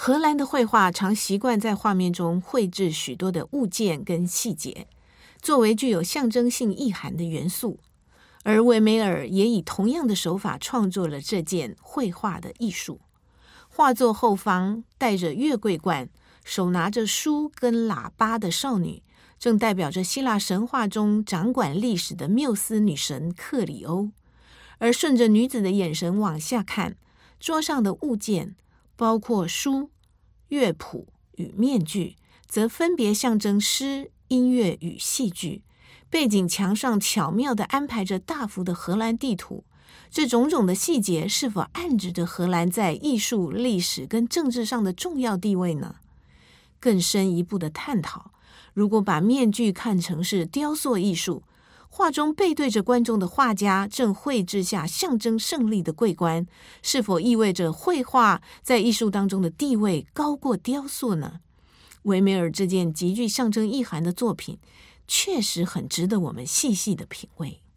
荷兰的绘画常习惯在画面中绘制许多的物件跟细节，作为具有象征性意涵的元素，而维梅尔也以同样的手法创作了这件绘画的艺术。画作后方戴着月桂冠，手拿着书跟喇叭的少女，正代表着希腊神话中掌管历史的缪斯女神克里欧。而顺着女子的眼神往下看，桌上的物件包括书、乐谱与面具，则分别象征诗、音乐与戏剧。背景墙上巧妙地安排着大幅的荷兰地图，这种种的细节是否暗指着荷兰在艺术、历史跟政治上的重要地位呢？更深一步的探讨，如果把面具看成是雕塑艺术，画中背对着观众的画家正绘制下象征胜利的桂冠，是否意味着绘画在艺术当中的地位高过雕塑呢？维梅尔这件极具象征意涵的作品，确实很值得我们细细的品味。